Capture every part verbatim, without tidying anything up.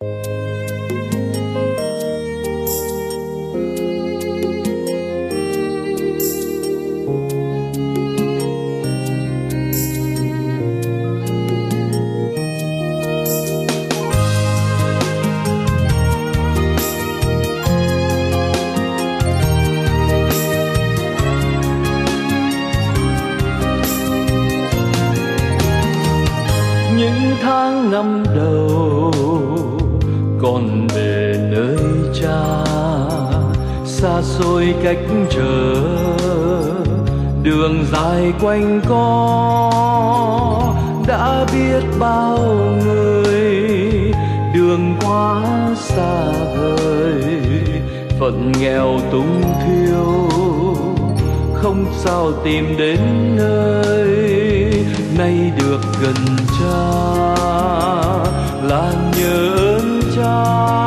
Những tháng năm đầu còn về nơi cha, xa xôi cách trở, đường dài quanh co, đã biết bao người, đường quá xa vời, phận nghèo tung thiêu, không sao tìm đến nơi. Nay được gần cha là nhờ ơn cha,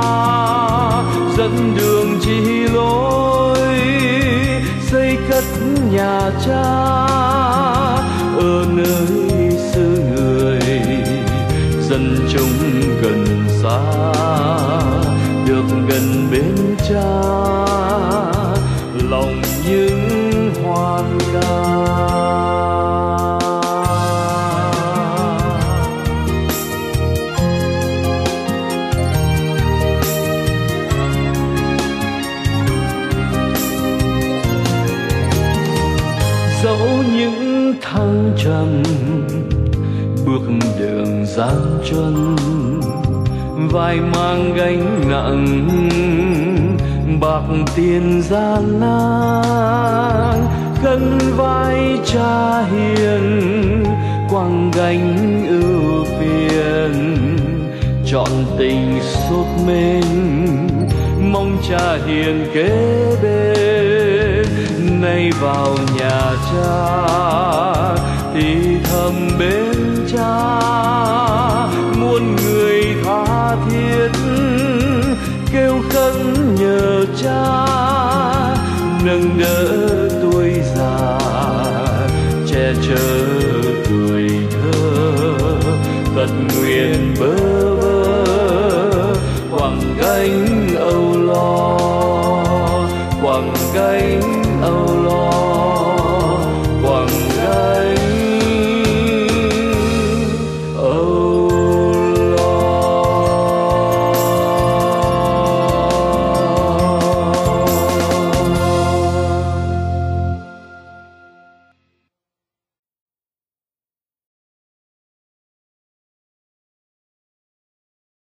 dẫn đường chỉ lối, xây cất nhà cha ở nơi xứ người. Dân chúng gần xa được gần bên cha, lòng những hoan ca. Dẫu những thăng trầm, bước đường gian truân, vai mang gánh nặng, bạc tiền gian nan, cân vai cha hiền, quăng gánh ưu phiền, trọn tình sốt men, mong cha hiền kế bên. Nay vào nhà cha thì thầm bên cha, muôn người tha thiết kêu khấn nhờ cha, nâng đỡ tuổi già, che chở tuổi thơ, tận nguyện bơ vơ.